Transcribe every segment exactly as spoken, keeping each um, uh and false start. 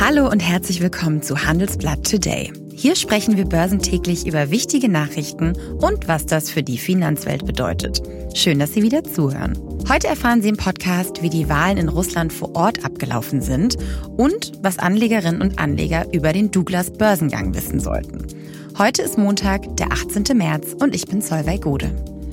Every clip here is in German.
Hallo und herzlich willkommen zu Handelsblatt Today. Hier sprechen wir börsentäglich über wichtige Nachrichten und was das für die Finanzwelt bedeutet. Schön, dass Sie wieder zuhören. Heute erfahren Sie im Podcast, wie die Wahlen in Russland vor Ort abgelaufen sind und was Anlegerinnen und Anleger über den Douglas-Börsengang wissen sollten. Heute ist Montag, der achtzehnten März und ich bin Solveig Gode.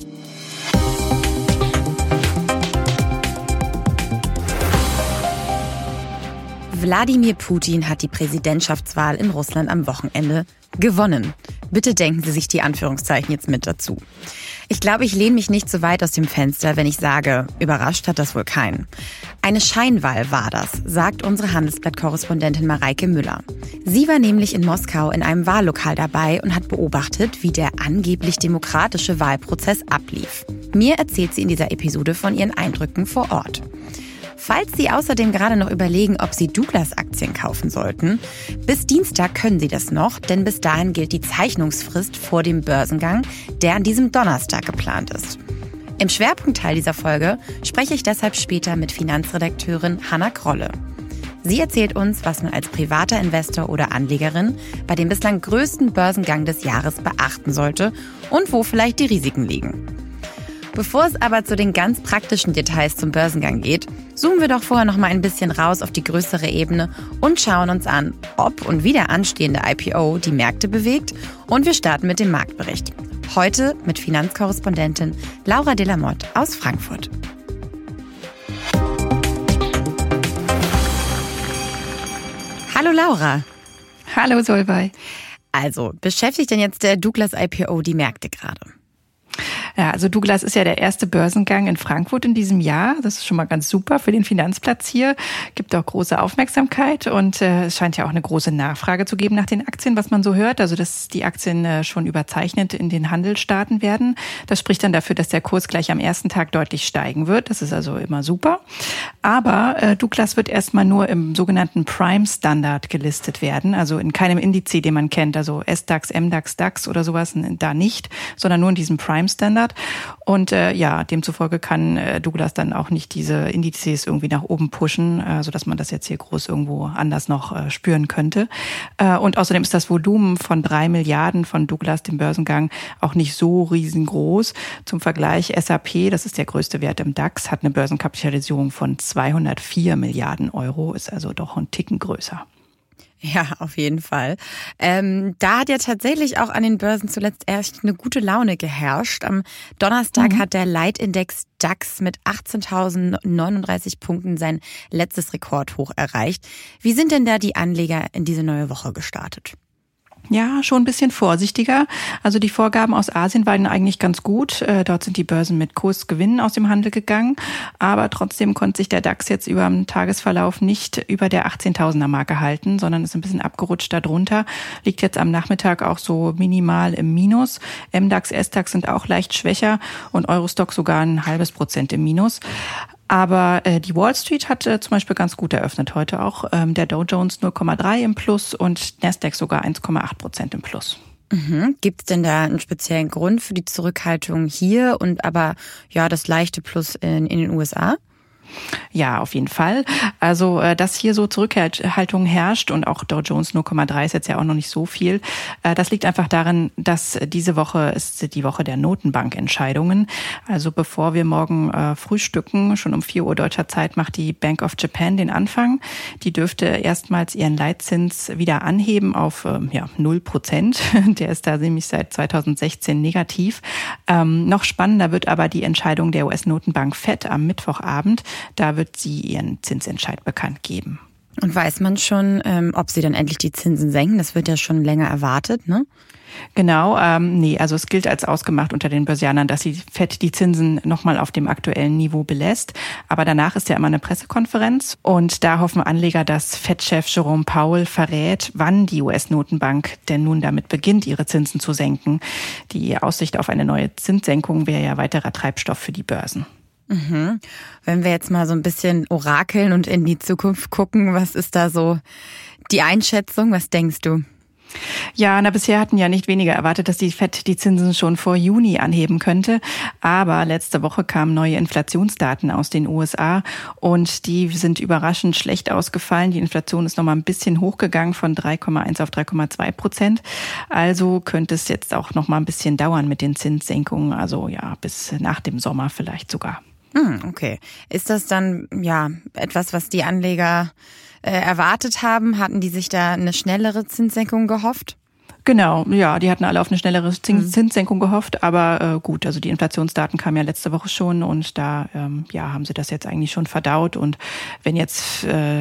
Wladimir Putin hat die Präsidentschaftswahl in Russland am Wochenende gewonnen. Bitte denken Sie sich die Anführungszeichen jetzt mit dazu. Ich glaube, ich lehne mich nicht so weit aus dem Fenster, wenn ich sage, überrascht hat das wohl keinen. Eine Scheinwahl war das, sagt unsere Handelsblatt-Korrespondentin Mareike Müller. Sie war nämlich in Moskau in einem Wahllokal dabei und hat beobachtet, wie der angeblich demokratische Wahlprozess ablief. Mir erzählt sie in dieser Episode von ihren Eindrücken vor Ort. Falls Sie außerdem gerade noch überlegen, ob Sie Douglas-Aktien kaufen sollten, bis Dienstag können Sie das noch, denn bis dahin gilt die Zeichnungsfrist vor dem Börsengang, der an diesem Donnerstag geplant ist. Im Schwerpunktteil dieser Folge spreche ich deshalb später mit Finanzredakteurin Hanna Krolle. Sie erzählt uns, was man als privater Investor oder Anlegerin bei dem bislang größten Börsengang des Jahres beachten sollte und wo vielleicht die Risiken liegen. Bevor es aber zu den ganz praktischen Details zum Börsengang geht, zoomen wir doch vorher noch mal ein bisschen raus auf die größere Ebene und schauen uns an, ob und wie der anstehende I P O die Märkte bewegt. Und wir starten mit dem Marktbericht. Heute mit Finanzkorrespondentin Laura Delamotte aus Frankfurt. Hallo Laura. Hallo Solveig. Also, beschäftigt denn jetzt der Douglas I P O die Märkte gerade? Ja, also Douglas ist ja der erste Börsengang in Frankfurt in diesem Jahr. Das ist schon mal ganz super für den Finanzplatz hier. Gibt auch große Aufmerksamkeit und äh, es scheint ja auch eine große Nachfrage zu geben nach den Aktien, was man so hört. Also dass die Aktien äh, schon überzeichnet in den Handel starten werden. Das spricht dann dafür, dass der Kurs gleich am ersten Tag deutlich steigen wird. Das ist also immer super. Aber äh, Douglas wird erstmal nur im sogenannten Prime-Standard gelistet werden. Also in keinem Indiz, den man kennt. Also S DAX, M DAX, DAX oder sowas da nicht, sondern nur in diesem Prime-Standard. Und äh, ja, demzufolge kann äh, Douglas dann auch nicht diese Indizes irgendwie nach oben pushen, äh, sodass man das jetzt hier groß irgendwo anders noch äh, spüren könnte. Äh, und außerdem ist das Volumen von drei Milliarden von Douglas, dem Börsengang, auch nicht so riesengroß. Zum Vergleich S A P, das ist der größte Wert im DAX, hat eine Börsenkapitalisierung von zweihundertvier Milliarden Euro, ist also doch ein Ticken größer. Ja, auf jeden Fall. Ähm, da hat ja tatsächlich auch an den Börsen zuletzt echt eine gute Laune geherrscht. Am Donnerstag mhm. hat der Leitindex DAX mit achtzehntausendneununddreißig Punkten sein letztes Rekordhoch erreicht. Wie sind denn da die Anleger in diese neue Woche gestartet? Ja, schon ein bisschen vorsichtiger. Also die Vorgaben aus Asien waren eigentlich ganz gut. Dort sind die Börsen mit Kursgewinnen aus dem Handel gegangen. Aber trotzdem konnte sich der DAX jetzt über den Tagesverlauf nicht über der achtzehntausender Marke halten, sondern ist ein bisschen abgerutscht darunter. Liegt jetzt am Nachmittag auch so minimal im Minus. M DAX, S DAX sind auch leicht schwächer und Eurostock sogar ein halbes Prozent im Minus. Aber äh, die Wall Street hat äh, zum Beispiel ganz gut eröffnet heute auch. Ähm, der Dow Jones null Komma drei im Plus und Nasdaq sogar eins Komma acht Prozent im Plus. Mhm. Gibt es denn da einen speziellen Grund für die Zurückhaltung hier und aber ja das leichte Plus in, in den U S A? Ja, auf jeden Fall. Also, dass hier so Zurückhaltung herrscht und auch Dow Jones null Komma drei ist jetzt ja auch noch nicht so viel. Das liegt einfach daran, dass diese Woche ist die Woche der Notenbankentscheidungen. Also bevor wir morgen äh, frühstücken, schon um vier Uhr deutscher Zeit, macht die Bank of Japan den Anfang. Die dürfte erstmals ihren Leitzins wieder anheben auf ähm, ja, null Prozent. Der ist da nämlich seit zweitausendsechzehn negativ. Ähm, noch spannender wird aber die Entscheidung der U S-Notenbank Fed am Mittwochabend. Da wird sie ihren Zinsentscheid bekannt geben. Und weiß man schon, ähm, ob sie dann endlich die Zinsen senken? Das wird ja schon länger erwartet, ne? Genau, ähm, nee, also es gilt als ausgemacht unter den Börsianern, dass die Fed die Zinsen nochmal auf dem aktuellen Niveau belässt. Aber danach ist ja immer eine Pressekonferenz und da hoffen Anleger, dass Fed-Chef Jerome Powell verrät, wann die U S-Notenbank denn nun damit beginnt, ihre Zinsen zu senken. Die Aussicht auf eine neue Zinssenkung wäre ja weiterer Treibstoff für die Börsen. Mhm. Wenn wir jetzt mal so ein bisschen orakeln und in die Zukunft gucken, was ist da so die Einschätzung? Was denkst du? Ja, na, bisher hatten ja nicht weniger erwartet, dass die Fed die Zinsen schon vor Juni anheben könnte. Aber letzte Woche kamen neue Inflationsdaten aus den U S A und die sind überraschend schlecht ausgefallen. Die Inflation ist noch mal ein bisschen hochgegangen von drei Komma eins auf drei Komma zwei Prozent. Also könnte es jetzt auch noch mal ein bisschen dauern mit den Zinssenkungen. Also ja, bis nach dem Sommer vielleicht sogar. Hm, okay. Ist das dann ja etwas, was die Anleger äh, erwartet haben? Hatten die sich da eine schnellere Zinssenkung gehofft? Genau, ja, die hatten alle auf eine schnellere Zinssenkung gehofft, aber äh, gut, also die Inflationsdaten kamen ja letzte Woche schon und da ähm, ja haben sie das jetzt eigentlich schon verdaut und wenn jetzt äh,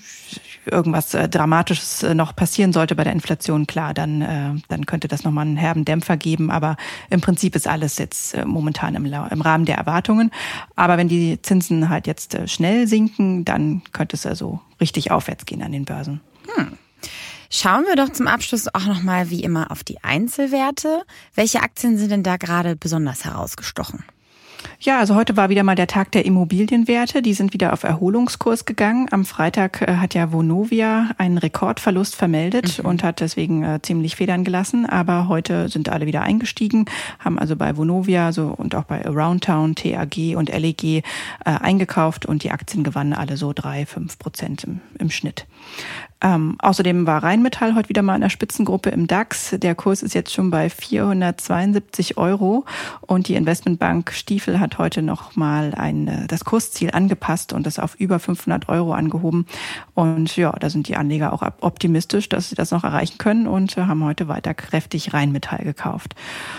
irgendwas äh, Dramatisches äh, noch passieren sollte bei der Inflation, klar, dann äh, dann könnte das nochmal einen herben Dämpfer geben, aber im Prinzip ist alles jetzt äh, momentan im, im Rahmen der Erwartungen, aber wenn die Zinsen halt jetzt äh, schnell sinken, dann könnte es also richtig aufwärts gehen an den Börsen. Hm. Schauen wir doch zum Abschluss auch nochmal wie immer auf die Einzelwerte. Welche Aktien sind denn da gerade besonders herausgestochen? Ja, also heute war wieder mal der Tag der Immobilienwerte. Die sind wieder auf Erholungskurs gegangen. Am Freitag äh, hat ja Vonovia einen Rekordverlust vermeldet mhm. und hat deswegen äh, ziemlich Federn gelassen. Aber heute sind alle wieder eingestiegen, haben also bei Vonovia so und auch bei Aroundtown, T A G und L E G äh, eingekauft und die Aktien gewannen alle so drei, fünf Prozent im, im Schnitt. Ähm, außerdem war Rheinmetall heute wieder mal in der Spitzengruppe im DAX. Der Kurs ist jetzt schon bei vierhundertzweiundsiebzig Euro und die Investmentbank Stiefel hat heute noch mal ein, das Kursziel angepasst und das auf über fünfhundert Euro angehoben. Und ja, da sind die Anleger auch optimistisch, dass sie das noch erreichen können und haben heute weiter kräftig Rheinmetall gekauft.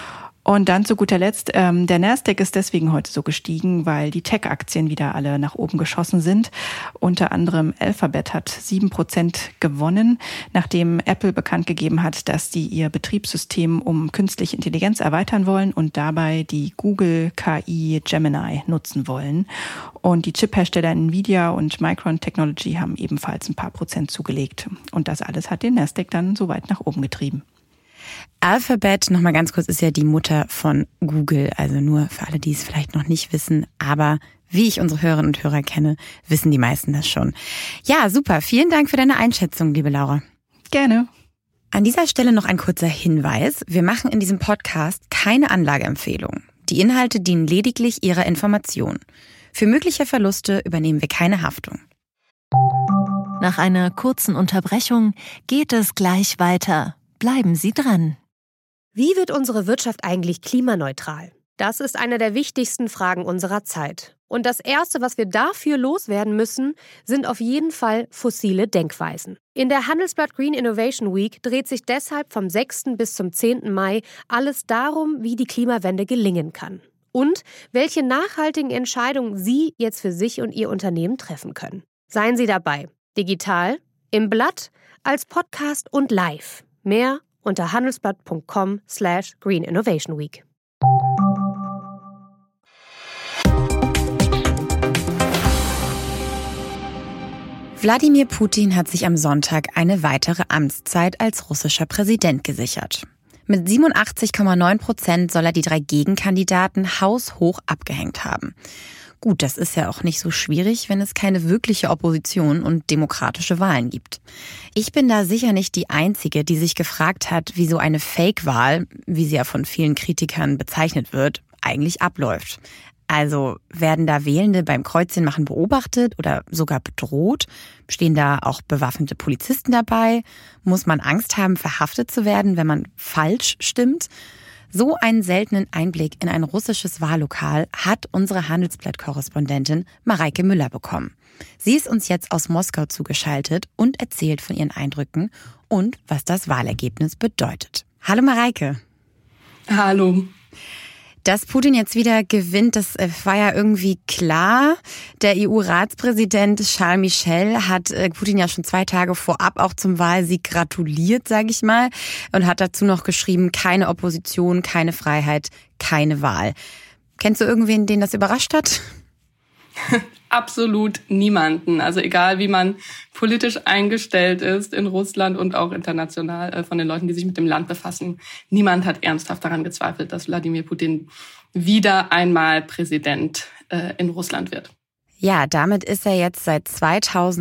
Und dann zu guter Letzt, ähm, der Nasdaq ist deswegen heute so gestiegen, weil die Tech-Aktien wieder alle nach oben geschossen sind. Unter anderem Alphabet hat sieben Prozent gewonnen, nachdem Apple bekannt gegeben hat, dass die ihr Betriebssystem um künstliche Intelligenz erweitern wollen und dabei die Google K I Gemini nutzen wollen. Und die Chiphersteller Nvidia und Micron Technology haben ebenfalls ein paar Prozent zugelegt. Und das alles hat den Nasdaq dann so weit nach oben getrieben. Alphabet, nochmal ganz kurz, ist ja die Mutter von Google, also nur für alle, die es vielleicht noch nicht wissen, aber wie ich unsere Hörerinnen und Hörer kenne, wissen die meisten das schon. Ja, super, vielen Dank für deine Einschätzung, liebe Laura. Gerne. An dieser Stelle noch ein kurzer Hinweis. Wir machen in diesem Podcast keine Anlageempfehlung. Die Inhalte dienen lediglich ihrer Information. Für mögliche Verluste übernehmen wir keine Haftung. Nach einer kurzen Unterbrechung geht es gleich weiter. Bleiben Sie dran. Wie wird unsere Wirtschaft eigentlich klimaneutral? Das ist eine der wichtigsten Fragen unserer Zeit. Und das Erste, was wir dafür loswerden müssen, sind auf jeden Fall fossile Denkweisen. In der Handelsblatt Green Innovation Week dreht sich deshalb vom sechsten bis zum zehnten Mai alles darum, wie die Klimawende gelingen kann. Und welche nachhaltigen Entscheidungen Sie jetzt für sich und Ihr Unternehmen treffen können. Seien Sie dabei. Digital, im Blatt, als Podcast und live. Mehr unter handelsblatt punkt com slash green innovation week. Wladimir Putin hat sich am Sonntag eine weitere Amtszeit als russischer Präsident gesichert. Mit siebenundachtzig Komma neun Prozent soll er die drei Gegenkandidaten haushoch abgehängt haben. Gut, das ist ja auch nicht so schwierig, wenn es keine wirkliche Opposition und demokratische Wahlen gibt. Ich bin da sicher nicht die Einzige, die sich gefragt hat, wie so eine Fake-Wahl, wie sie ja von vielen Kritikern bezeichnet wird, eigentlich abläuft. Also werden da Wählende beim Kreuzchenmachen beobachtet oder sogar bedroht? Stehen da auch bewaffnete Polizisten dabei? Muss man Angst haben, verhaftet zu werden, wenn man falsch stimmt? So einen seltenen Einblick in ein russisches Wahllokal hat unsere Handelsblatt-Korrespondentin Mareike Müller bekommen. Sie ist uns jetzt aus Moskau zugeschaltet und erzählt von ihren Eindrücken und was das Wahlergebnis bedeutet. Hallo Mareike. Hallo. Dass Putin jetzt wieder gewinnt, das war ja irgendwie klar. Der E U-Ratspräsident Charles Michel hat Putin ja schon zwei Tage vorab auch zum Wahlsieg gratuliert, sage ich mal, und hat dazu noch geschrieben, keine Opposition, keine Freiheit, keine Wahl. Kennst du irgendwen, den das überrascht hat? Absolut niemanden. Also egal, wie man politisch eingestellt ist in Russland und auch international äh, von den Leuten, die sich mit dem Land befassen, niemand hat ernsthaft daran gezweifelt, dass Wladimir Putin wieder einmal Präsident äh, in Russland wird. Ja, damit ist er jetzt seit zweitausendeins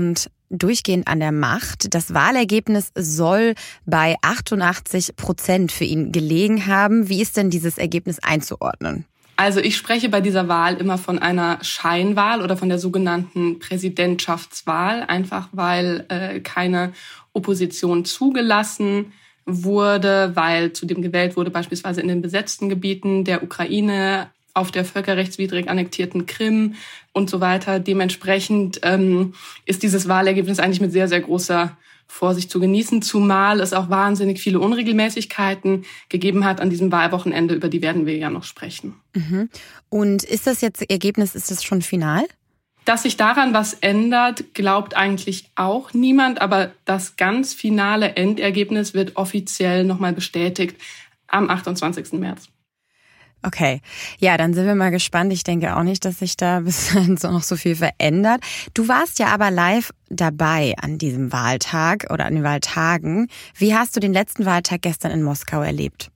durchgehend an der Macht. Das Wahlergebnis soll bei achtundachtzig Prozent für ihn gelegen haben. Wie ist denn dieses Ergebnis einzuordnen? Also ich spreche bei dieser Wahl immer von einer Scheinwahl oder von der sogenannten Präsidentschaftswahl, einfach weil äh, keine Opposition zugelassen wurde, weil zudem gewählt wurde, beispielsweise in den besetzten Gebieten der Ukraine, auf der völkerrechtswidrig annektierten Krim und so weiter. Dementsprechend ähm, ist dieses Wahlergebnis eigentlich mit sehr, sehr großer Vorsicht zu genießen, zumal es auch wahnsinnig viele Unregelmäßigkeiten gegeben hat an diesem Wahlwochenende, über die werden wir ja noch sprechen. Mhm. Und ist das jetzt Ergebnis, ist das schon final? Dass sich daran was ändert, glaubt eigentlich auch niemand, aber das ganz finale Endergebnis wird offiziell nochmal bestätigt am achtundzwanzigsten März. Okay, ja, dann sind wir mal gespannt. Ich denke auch nicht, dass sich da bis dahin so noch so viel verändert. Du warst ja aber live dabei an diesem Wahltag oder an den Wahltagen. Wie hast du den letzten Wahltag gestern in Moskau erlebt?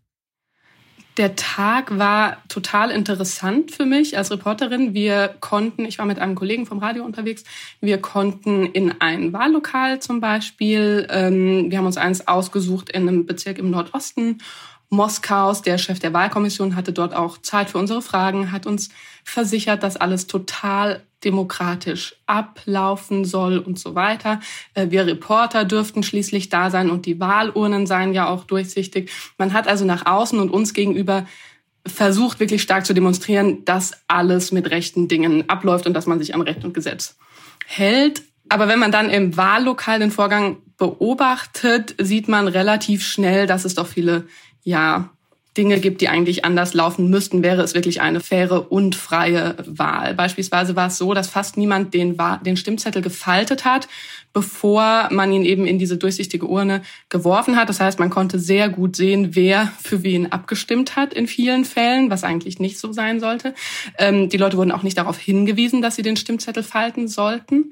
Der Tag war total interessant für mich als Reporterin. Wir konnten, ich war mit einem Kollegen vom Radio unterwegs, wir konnten in ein Wahllokal zum Beispiel, ähm, wir haben uns eins ausgesucht in einem Bezirk im Nordosten Moskaus. Der Chef der Wahlkommission hatte dort auch Zeit für unsere Fragen, hat uns versichert, dass alles total demokratisch ablaufen soll und so weiter. Wir Reporter dürften schließlich da sein und die Wahlurnen seien ja auch durchsichtig. Man hat also nach außen und uns gegenüber versucht, wirklich stark zu demonstrieren, dass alles mit rechten Dingen abläuft und dass man sich an Recht und Gesetz hält. Aber wenn man dann im Wahllokal den Vorgang beobachtet, sieht man relativ schnell, dass es doch viele ja, Dinge gibt, die eigentlich anders laufen müssten, wäre es wirklich eine faire und freie Wahl. Beispielsweise war es so, dass fast niemand den, den Stimmzettel gefaltet hat, bevor man ihn eben in diese durchsichtige Urne geworfen hat. Das heißt, man konnte sehr gut sehen, wer für wen abgestimmt hat in vielen Fällen, was eigentlich nicht so sein sollte. Ähm, die Leute wurden auch nicht darauf hingewiesen, dass sie den Stimmzettel falten sollten.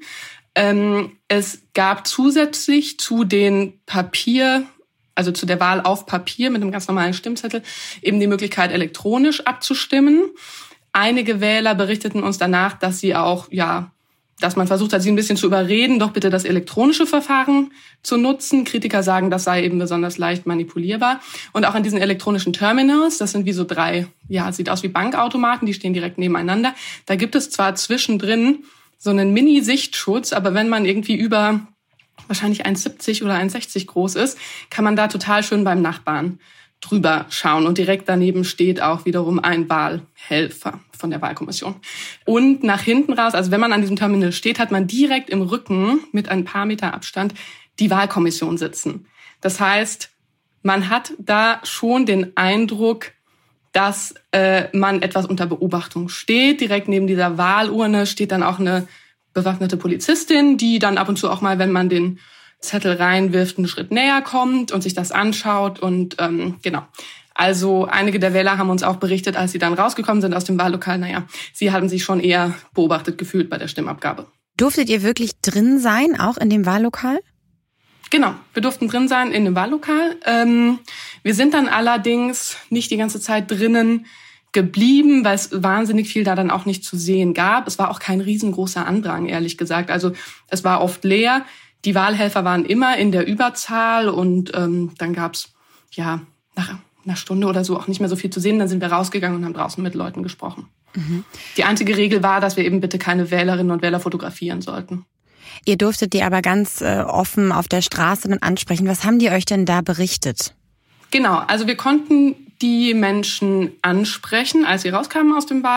Ähm, es gab zusätzlich zu den Papier also zu der Wahl auf Papier mit einem ganz normalen Stimmzettel, eben die Möglichkeit, elektronisch abzustimmen. Einige Wähler berichteten uns danach, dass sie auch, ja, dass man versucht hat, sie ein bisschen zu überreden, doch bitte das elektronische Verfahren zu nutzen. Kritiker sagen, das sei eben besonders leicht manipulierbar. Und auch an diesen elektronischen Terminals, das sind wie so drei, ja, sieht aus wie Bankautomaten, die stehen direkt nebeneinander. Da gibt es zwar zwischendrin so einen Mini-Sichtschutz, aber wenn man irgendwie über wahrscheinlich eins siebzig oder eins sechzig groß ist, kann man da total schön beim Nachbarn drüber schauen. Und direkt daneben steht auch wiederum ein Wahlhelfer von der Wahlkommission. Und nach hinten raus, also wenn man an diesem Terminal steht, hat man direkt im Rücken mit ein paar Meter Abstand die Wahlkommission sitzen. Das heißt, man hat da schon den Eindruck, dass äh, man etwas unter Beobachtung steht. Direkt neben dieser Wahlurne steht dann auch eine bewaffnete Polizistin, die dann ab und zu auch mal, wenn man den Zettel reinwirft, einen Schritt näher kommt und sich das anschaut. Und ähm, genau. Also einige der Wähler haben uns auch berichtet, als sie dann rausgekommen sind aus dem Wahllokal, naja, sie haben sich schon eher beobachtet gefühlt bei der Stimmabgabe. Durftet ihr wirklich drin sein, auch in dem Wahllokal? Genau, wir durften drin sein in dem Wahllokal. Ähm, wir sind dann allerdings nicht die ganze Zeit drinnen geblieben, weil es wahnsinnig viel da dann auch nicht zu sehen gab. Es war auch kein riesengroßer Andrang, ehrlich gesagt. Also es war oft leer. Die Wahlhelfer waren immer in der Überzahl und ähm, dann gab's ja nach einer Stunde oder so auch nicht mehr so viel zu sehen. Dann sind wir rausgegangen und haben draußen mit Leuten gesprochen. Mhm. Die einzige Regel war, dass wir eben bitte keine Wählerinnen und Wähler fotografieren sollten. Ihr durftet die aber ganz äh, offen auf der Straße dann ansprechen. Was haben die euch denn da berichtet? Genau, also wir konnten die Menschen ansprechen, als sie rauskamen aus dem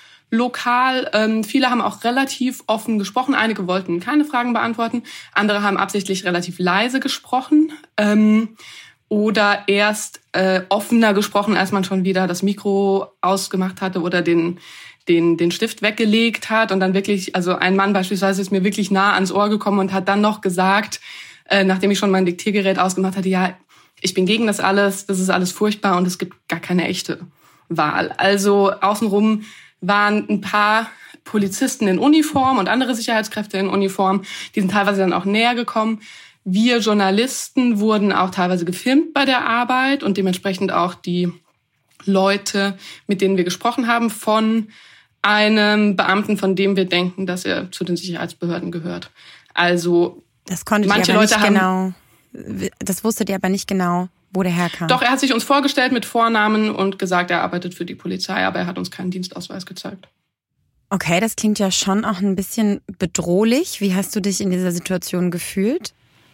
Wahllokal. Ähm, viele haben auch relativ offen gesprochen. Einige wollten keine Fragen beantworten. Andere haben absichtlich relativ leise gesprochen ähm, oder erst äh, offener gesprochen, als man schon wieder das Mikro ausgemacht hatte oder den den den Stift weggelegt hat. Und dann wirklich, also ein Mann beispielsweise ist mir wirklich nah ans Ohr gekommen und hat dann noch gesagt, äh, nachdem ich schon mein Diktiergerät ausgemacht hatte, ja, ich bin gegen das alles, das ist alles furchtbar und es gibt gar keine echte Wahl. Also außenrum waren ein paar Polizisten in Uniform und andere Sicherheitskräfte in Uniform, die sind teilweise dann auch näher gekommen. Wir Journalisten wurden auch teilweise gefilmt bei der Arbeit und dementsprechend auch die Leute, mit denen wir gesprochen haben, von einem Beamten, von dem wir denken, dass er zu den Sicherheitsbehörden gehört. Also das konntet manche ihr aber Leute nicht haben, genau. Das wusstet ihr aber nicht genau, wo der herkam. Doch, er hat sich uns vorgestellt mit Vornamen und gesagt, er arbeitet für die Polizei, aber er hat uns keinen Dienstausweis gezeigt. Okay, das klingt ja schon auch ein bisschen bedrohlich. Wie hast du dich in dieser Situation gefühlt?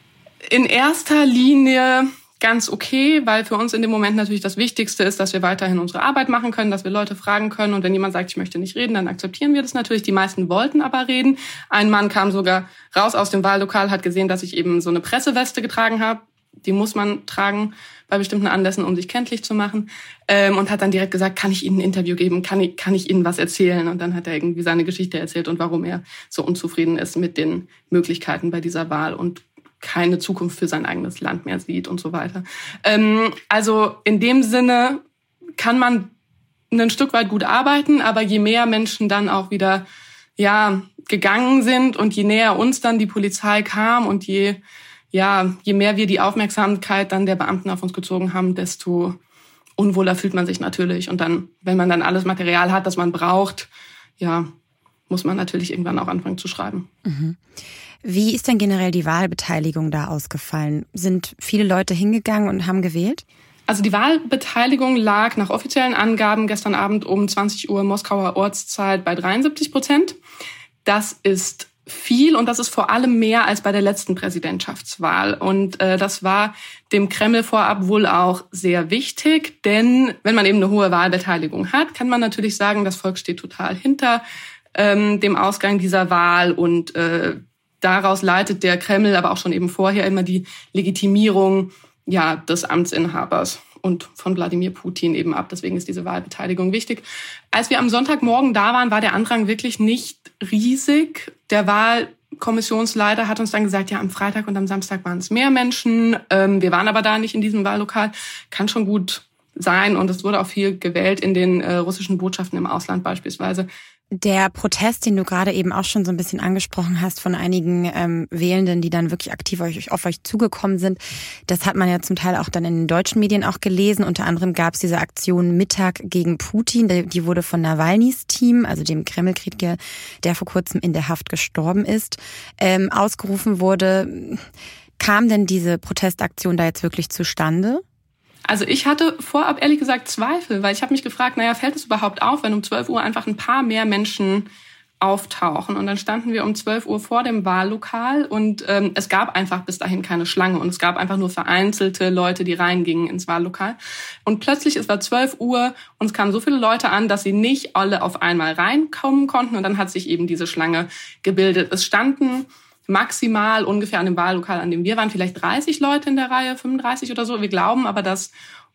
In erster Linie ganz okay, weil für uns in dem Moment natürlich das Wichtigste ist, dass wir weiterhin unsere Arbeit machen können, dass wir Leute fragen können. Und wenn jemand sagt, ich möchte nicht reden, dann akzeptieren wir das natürlich. Die meisten wollten aber reden. Ein Mann kam sogar raus aus dem Wahllokal, hat gesehen, dass ich eben so eine Presseweste getragen habe. Die muss man tragen bei bestimmten Anlässen, um sich kenntlich zu machen. Ähm, und hat dann direkt gesagt, kann ich Ihnen ein Interview geben? Kann ich, kann ich Ihnen was erzählen? Und dann hat er irgendwie seine Geschichte erzählt und warum er so unzufrieden ist mit den Möglichkeiten bei dieser Wahl und keine Zukunft für sein eigenes Land mehr sieht und so weiter. Ähm, also in dem Sinne kann man ein Stück weit gut arbeiten, aber je mehr Menschen dann auch wieder ja gegangen sind und je näher uns dann die Polizei kam und je ja je mehr wir die Aufmerksamkeit dann der Beamten auf uns gezogen haben, desto unwohler fühlt man sich natürlich. Und dann, wenn man dann alles Material hat, das man braucht, ja, muss man natürlich irgendwann auch anfangen zu schreiben. Mhm. Wie ist denn generell die Wahlbeteiligung da ausgefallen? Sind viele Leute hingegangen und haben gewählt? Also die Wahlbeteiligung lag nach offiziellen Angaben gestern Abend um zwanzig Uhr Moskauer Ortszeit bei dreiundsiebzig Prozent. Das ist viel und das ist vor allem mehr als bei der letzten Präsidentschaftswahl. Und äh, das war dem Kreml vorab wohl auch sehr wichtig, denn wenn man eben eine hohe Wahlbeteiligung hat, kann man natürlich sagen, das Volk steht total hinter ähm, dem Ausgang dieser Wahl und äh, daraus leitet der Kreml aber auch schon eben vorher immer die Legitimierung ja des Amtsinhabers und von Wladimir Putin eben ab. Deswegen ist diese Wahlbeteiligung wichtig. Als wir am Sonntagmorgen da waren, war der Andrang wirklich nicht riesig. Der Wahlkommissionsleiter hat uns dann gesagt, ja, am Freitag und am Samstag waren es mehr Menschen. Ähm, wir waren aber da nicht in diesem Wahllokal. Kann schon gut sein. Und es wurde auch viel gewählt in den äh, russischen Botschaften im Ausland beispielsweise. Der Protest, den du gerade eben auch schon so ein bisschen angesprochen hast von einigen ähm, Wählenden, die dann wirklich aktiv auf euch, auf euch zugekommen sind, das hat man ja zum Teil auch dann in den deutschen Medien auch gelesen. Unter anderem gab es diese Aktion Mittag gegen Putin, die, die wurde von Nawalnys Team, also dem Kreml-Kritiker, der vor kurzem in der Haft gestorben ist, ähm, ausgerufen wurde. Kam denn diese Protestaktion da jetzt wirklich zustande? Also ich hatte vorab ehrlich gesagt Zweifel, weil ich habe mich gefragt, naja, fällt es überhaupt auf, wenn um zwölf Uhr einfach ein paar mehr Menschen auftauchen? Und dann standen wir um zwölf Uhr vor dem Wahllokal und ähm, es gab einfach bis dahin keine Schlange und es gab einfach nur vereinzelte Leute, die reingingen ins Wahllokal. Und plötzlich, es war zwölf Uhr und es kamen so viele Leute an, dass sie nicht alle auf einmal reinkommen konnten und dann hat sich eben diese Schlange gebildet. Es standen maximal ungefähr an dem Wahllokal, an dem wir waren, vielleicht dreißig Leute in der Reihe, fünfunddreißig oder so. Wir glauben aber, dass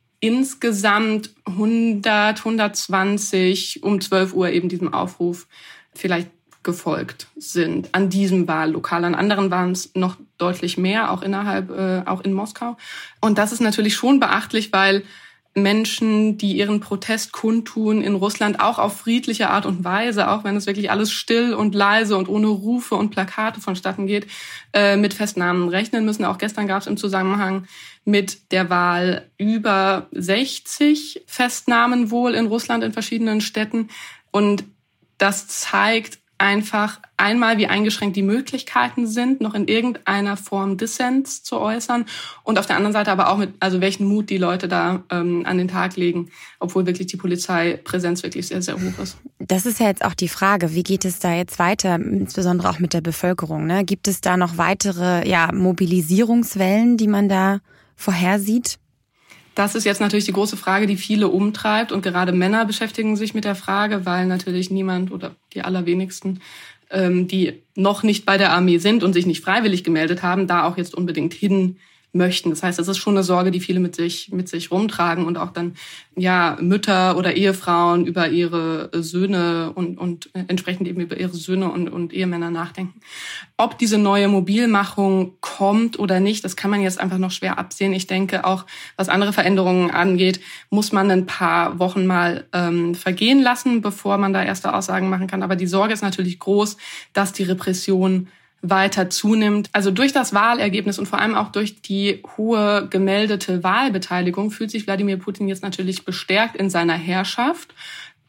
insgesamt hundert, hundertzwanzig um zwölf Uhr eben diesem Aufruf vielleicht gefolgt sind an diesem Wahllokal. An anderen waren es noch deutlich mehr, auch innerhalb, äh, auch in Moskau. Und das ist natürlich schon beachtlich, weil Menschen, die ihren Protest kundtun in Russland, auch auf friedliche Art und Weise, auch wenn es wirklich alles still und leise und ohne Rufe und Plakate vonstatten geht, äh, mit Festnahmen rechnen müssen. Auch gestern gab es im Zusammenhang mit der Wahl über sechzig Festnahmen wohl in Russland in verschiedenen Städten. Und das zeigt einfach einmal, wie eingeschränkt die Möglichkeiten sind, noch in irgendeiner Form Dissens zu äußern und auf der anderen Seite aber auch mit, also welchen Mut die Leute da ähm, an den Tag legen, obwohl wirklich die Polizeipräsenz wirklich sehr, sehr hoch ist. Das ist ja jetzt auch die Frage, wie geht es da jetzt weiter, insbesondere auch mit der Bevölkerung, ne? Gibt es da noch weitere ja, Mobilisierungswellen, die man da vorhersieht? Das ist jetzt natürlich die große Frage, die viele umtreibt. Und gerade Männer beschäftigen sich mit der Frage, weil natürlich niemand oder die allerwenigsten, ähm, die noch nicht bei der Armee sind und sich nicht freiwillig gemeldet haben, da auch jetzt unbedingt hin möchten. Das heißt, das ist schon eine Sorge, die viele mit sich mit sich rumtragen und auch dann ja Mütter oder Ehefrauen über ihre Söhne und und entsprechend eben über ihre Söhne und und Ehemänner nachdenken. Ob diese neue Mobilmachung kommt oder nicht, das kann man jetzt einfach noch schwer absehen. Ich denke auch, was andere Veränderungen angeht, muss man ein paar Wochen mal ähm, vergehen lassen, bevor man da erste Aussagen machen kann. Aber die Sorge ist natürlich groß, dass die Repression weiter zunimmt. Also durch das Wahlergebnis und vor allem auch durch die hohe gemeldete Wahlbeteiligung fühlt sich Wladimir Putin jetzt natürlich bestärkt in seiner Herrschaft.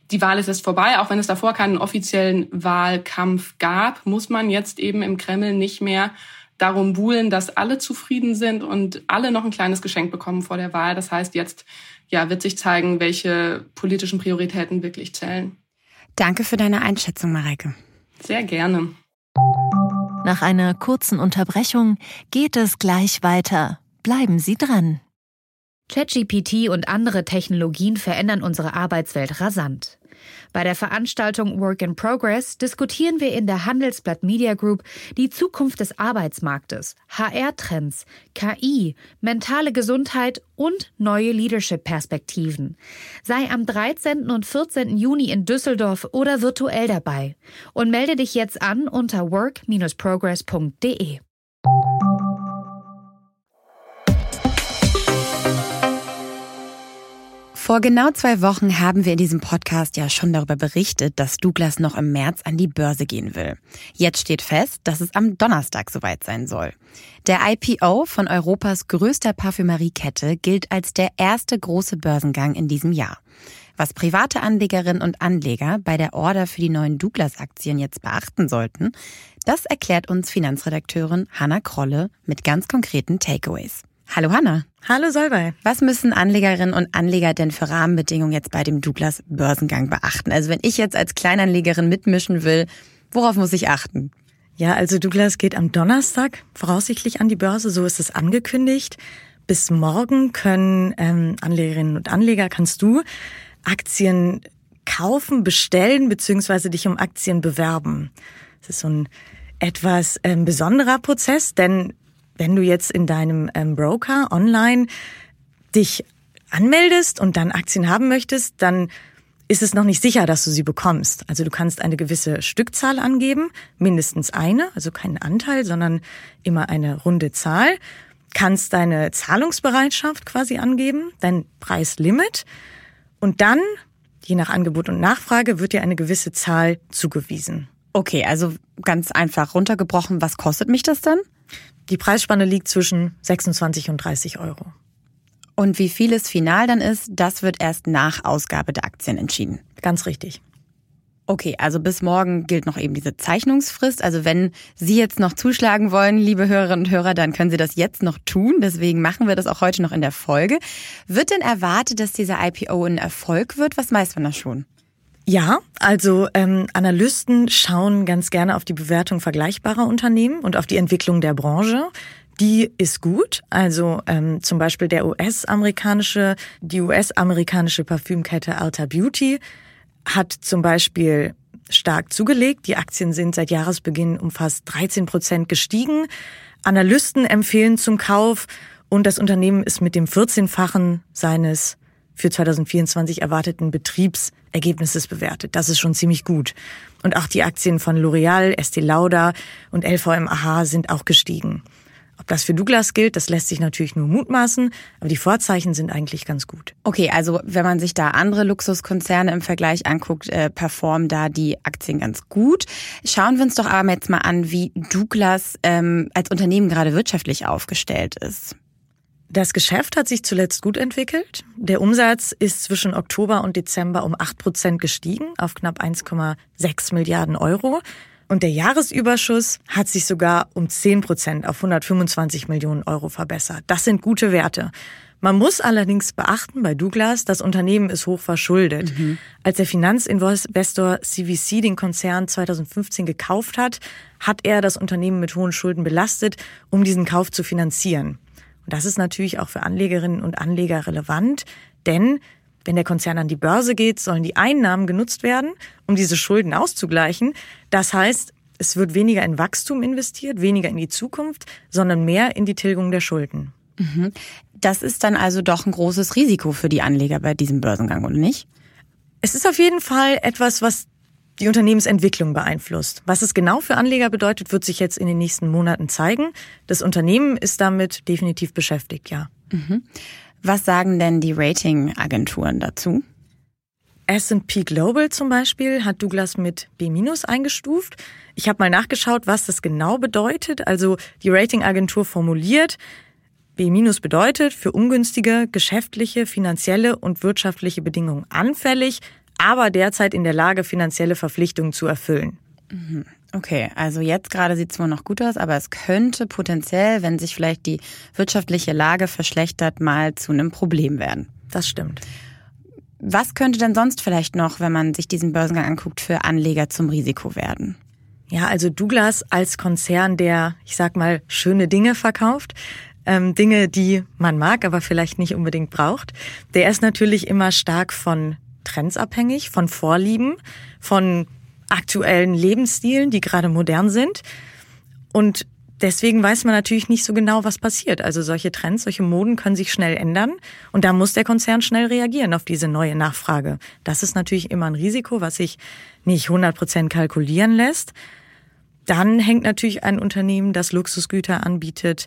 die Wahl ist jetzt vorbei. Auch wenn es davor keinen offiziellen Wahlkampf gab, muss man jetzt eben im Kreml nicht mehr darum buhlen, dass alle zufrieden sind und alle noch ein kleines Geschenk bekommen vor der Wahl. Das heißt, jetzt ja, wird sich zeigen, welche politischen Prioritäten wirklich zählen. Danke für deine Einschätzung, Mareike. Sehr gerne. Nach einer kurzen Unterbrechung geht es gleich weiter. Bleiben Sie dran. ChatGPT und andere Technologien verändern unsere Arbeitswelt rasant. Bei der Veranstaltung Work in Progress diskutieren wir in der Handelsblatt Media Group die Zukunft des Arbeitsmarktes, H R-Trends, K I, mentale Gesundheit und neue Leadership-Perspektiven. Sei am dreizehnten und vierzehnten Juni in Düsseldorf oder virtuell dabei und melde dich jetzt an unter work dash progress punkt de. Vor genau zwei Wochen haben wir in diesem Podcast ja schon darüber berichtet, dass Douglas noch im März an die Börse gehen will. Jetzt steht fest, dass es am Donnerstag soweit sein soll. Der I P O von Europas größter Parfümeriekette gilt als der erste große Börsengang in diesem Jahr. Was private Anlegerinnen und Anleger bei der Order für die neuen Douglas-Aktien jetzt beachten sollten, das erklärt uns Finanzredakteurin Hanna Krolle mit ganz konkreten Takeaways. Hallo Hanna. Hallo Solveig. Was müssen Anlegerinnen und Anleger denn für Rahmenbedingungen jetzt bei dem Douglas-Börsengang beachten? Also wenn ich jetzt als Kleinanlegerin mitmischen will, worauf muss ich achten? Ja, also Douglas geht am Donnerstag voraussichtlich an die Börse, so ist es angekündigt. Bis morgen können ähm, Anlegerinnen und Anleger, kannst du Aktien kaufen, bestellen bzw. dich um Aktien bewerben. Das ist so ein etwas ähm, besonderer Prozess, denn wenn du jetzt in deinem ähm, Broker online dich anmeldest und dann Aktien haben möchtest, dann ist es noch nicht sicher, dass du sie bekommst. Also du kannst eine gewisse Stückzahl angeben, mindestens eine, also keinen Anteil, sondern immer eine runde Zahl. Kannst deine Zahlungsbereitschaft quasi angeben, dein Preislimit und dann, je nach Angebot und Nachfrage, wird dir eine gewisse Zahl zugewiesen. Okay, also ganz einfach runtergebrochen, was kostet mich das dann? Die Preisspanne liegt zwischen sechsundzwanzig und dreißig Euro. Und wie viel es final dann ist, das wird erst nach Ausgabe der Aktien entschieden. Ganz richtig. Okay, also bis morgen gilt noch eben diese Zeichnungsfrist. Also wenn Sie jetzt noch zuschlagen wollen, liebe Hörerinnen und Hörer, dann können Sie das jetzt noch tun. Deswegen machen wir das auch heute noch in der Folge. Wird denn erwartet, dass dieser I P O ein Erfolg wird? Was weiß man da schon? Ja, also ähm, Analysten schauen ganz gerne auf die Bewertung vergleichbarer Unternehmen und auf die Entwicklung der Branche. Die ist gut. Also ähm, zum Beispiel der U S-amerikanische, die U S-amerikanische Parfümkette Ulta Beauty hat zum Beispiel stark zugelegt. Die Aktien sind seit Jahresbeginn um fast dreizehn Prozent gestiegen. Analysten empfehlen zum Kauf und das Unternehmen ist mit dem vierzehnfachen seines für zwanzig vierundzwanzig erwarteten Betriebsergebnisses bewertet. Das ist schon ziemlich gut. Und auch die Aktien von L'Oreal, Estée Lauder und L V M H sind auch gestiegen. Ob das für Douglas gilt, das lässt sich natürlich nur mutmaßen, aber die Vorzeichen sind eigentlich ganz gut. Okay, also wenn man sich da andere Luxuskonzerne im Vergleich anguckt, äh, performen da die Aktien ganz gut. Schauen wir uns doch aber jetzt mal an, wie Douglas ähm, als Unternehmen gerade wirtschaftlich aufgestellt ist. Das Geschäft hat sich zuletzt gut entwickelt. Der Umsatz ist zwischen Oktober und Dezember um acht Prozent gestiegen auf knapp eins Komma sechs Milliarden Euro. Und der Jahresüberschuss hat sich sogar um zehn Prozent auf hundertfünfundzwanzig Millionen Euro verbessert. Das sind gute Werte. Man muss allerdings beachten bei Douglas, das Unternehmen ist hoch verschuldet. Mhm. Als der Finanzinvestor C V C den Konzern zweitausendfünfzehn gekauft hat, hat er das Unternehmen mit hohen Schulden belastet, um diesen Kauf zu finanzieren. Und das ist natürlich auch für Anlegerinnen und Anleger relevant, denn wenn der Konzern an die Börse geht, sollen die Einnahmen genutzt werden, um diese Schulden auszugleichen. Das heißt, es wird weniger in Wachstum investiert, weniger in die Zukunft, sondern mehr in die Tilgung der Schulden. Mhm. Das ist dann also doch ein großes Risiko für die Anleger bei diesem Börsengang, oder nicht? Es ist auf jeden Fall etwas, was die Unternehmensentwicklung beeinflusst. Was es genau für Anleger bedeutet, wird sich jetzt in den nächsten Monaten zeigen. Das Unternehmen ist damit definitiv beschäftigt, ja. Mhm. Was sagen denn die Ratingagenturen dazu? S and P Global zum Beispiel hat Douglas mit B- eingestuft. Ich habe mal nachgeschaut, was das genau bedeutet. Also die Ratingagentur formuliert, B- bedeutet für ungünstige geschäftliche, finanzielle und wirtschaftliche Bedingungen anfällig, aber derzeit in der Lage, finanzielle Verpflichtungen zu erfüllen. Okay, also jetzt gerade sieht es wohl noch gut aus, aber es könnte potenziell, wenn sich vielleicht die wirtschaftliche Lage verschlechtert, mal zu einem Problem werden. Das stimmt. Was könnte denn sonst vielleicht noch, wenn man sich diesen Börsengang anguckt, für Anleger zum Risiko werden? Ja, also Douglas als Konzern, der, ich sag mal, schöne Dinge verkauft, ähm, Dinge, die man mag, aber vielleicht nicht unbedingt braucht, der ist natürlich immer stark von Trends abhängig, von Vorlieben, von aktuellen Lebensstilen, die gerade modern sind. Und deswegen weiß man natürlich nicht so genau, was passiert. Also solche Trends, solche Moden können sich schnell ändern. Und da muss der Konzern schnell reagieren auf diese neue Nachfrage. Das ist natürlich immer ein Risiko, was sich nicht hundert Prozent kalkulieren lässt. Dann hängt natürlich ein Unternehmen, das Luxusgüter anbietet,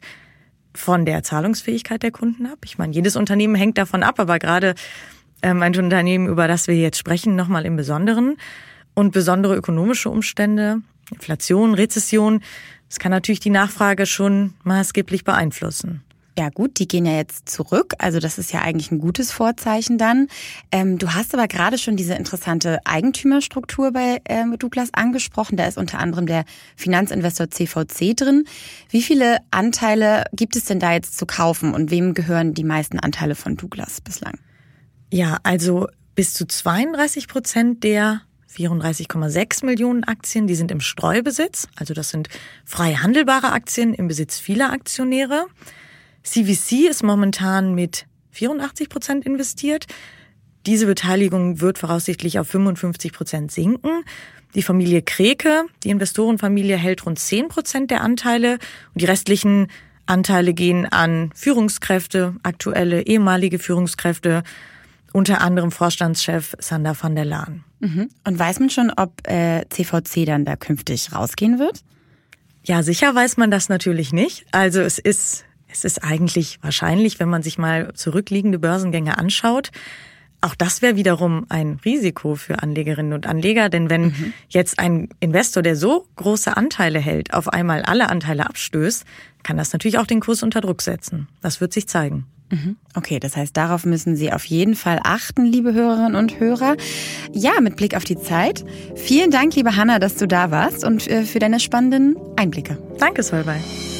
von der Zahlungsfähigkeit der Kunden ab. Ich meine, jedes Unternehmen hängt davon ab, aber gerade ähm, ein Unternehmen, über das wir jetzt sprechen, nochmal im Besonderen. Und besondere ökonomische Umstände, Inflation, Rezession, das kann natürlich die Nachfrage schon maßgeblich beeinflussen. Ja gut, die gehen ja jetzt zurück, also das ist ja eigentlich ein gutes Vorzeichen dann. Ähm, du hast aber gerade schon diese interessante Eigentümerstruktur bei ähm, Douglas angesprochen. Da ist unter anderem der Finanzinvestor C V C drin. Wie viele Anteile gibt es denn da jetzt zu kaufen und wem gehören die meisten Anteile von Douglas bislang? Ja, also bis zu zweiunddreißig Prozent der vierunddreißig Komma sechs Millionen Aktien, die sind im Streubesitz. Also das sind frei handelbare Aktien im Besitz vieler Aktionäre. C V C ist momentan mit vierundachtzig Prozent investiert. Diese Beteiligung wird voraussichtlich auf fünfundfünfzig Prozent sinken. Die Familie Kreke, die Investorenfamilie, hält rund zehn Prozent der Anteile. Und die restlichen Anteile gehen an Führungskräfte, aktuelle, ehemalige Führungskräfte, unter anderem Vorstandschef Sander van der Laan. Mhm. Und weiß man schon, ob äh, C V C dann da künftig rausgehen wird? Ja, sicher weiß man das natürlich nicht. Also es ist, es ist eigentlich wahrscheinlich, wenn man sich mal zurückliegende Börsengänge anschaut, auch das wäre wiederum ein Risiko für Anlegerinnen und Anleger. Denn wenn mhm. jetzt ein Investor, der so große Anteile hält, auf einmal alle Anteile abstößt, kann das natürlich auch den Kurs unter Druck setzen. Das wird sich zeigen. Okay, das heißt, darauf müssen Sie auf jeden Fall achten, liebe Hörerinnen und Hörer. Ja, mit Blick auf die Zeit. Vielen Dank, liebe Hanna, dass du da warst und für deine spannenden Einblicke. Danke, Solveig.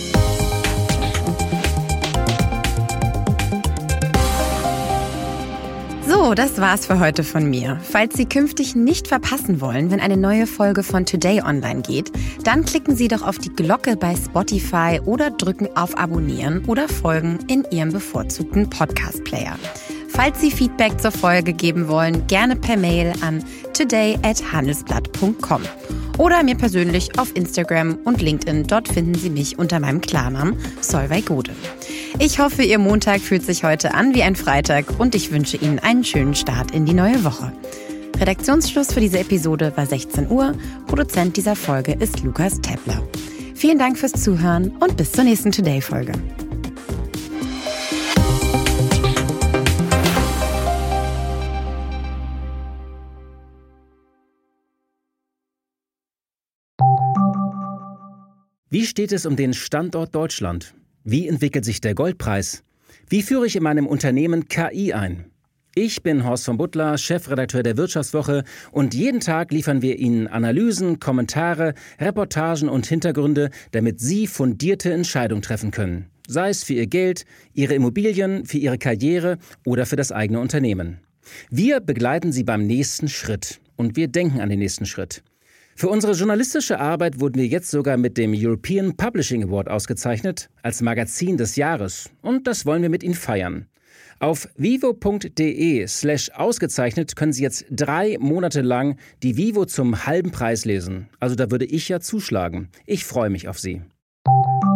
So, das war's für heute von mir. Falls Sie künftig nicht verpassen wollen, wenn eine neue Folge von Today online geht, dann klicken Sie doch auf die Glocke bei Spotify oder drücken auf Abonnieren oder Folgen in Ihrem bevorzugten Podcast-Player. Falls Sie Feedback zur Folge geben wollen, gerne per Mail an today at handelsblatt punkt com oder mir persönlich auf Instagram und LinkedIn. Dort finden Sie mich unter meinem Klarnamen Solveig Gode. Ich hoffe, Ihr Montag fühlt sich heute an wie ein Freitag und ich wünsche Ihnen einen schönen Start in die neue Woche. Redaktionsschluss für diese Episode war sechzehn Uhr. Produzent dieser Folge ist Lukas Teppler. Vielen Dank fürs Zuhören und bis zur nächsten Today-Folge. Wie steht es um den Standort Deutschland? Wie entwickelt sich der Goldpreis? Wie führe ich in meinem Unternehmen K I ein? Ich bin Horst von Butler, Chefredakteur der Wirtschaftswoche und jeden Tag liefern wir Ihnen Analysen, Kommentare, Reportagen und Hintergründe, damit Sie fundierte Entscheidungen treffen können. Sei es für Ihr Geld, Ihre Immobilien, für Ihre Karriere oder für das eigene Unternehmen. Wir begleiten Sie beim nächsten Schritt und wir denken an den nächsten Schritt. Für unsere journalistische Arbeit wurden wir jetzt sogar mit dem European Publishing Award ausgezeichnet, als Magazin des Jahres. Und das wollen wir mit Ihnen feiern. Auf vivo punkt de slash ausgezeichnet können Sie jetzt drei Monate lang die Vivo zum halben Preis lesen. Also da würde ich ja zuschlagen. Ich freue mich auf Sie.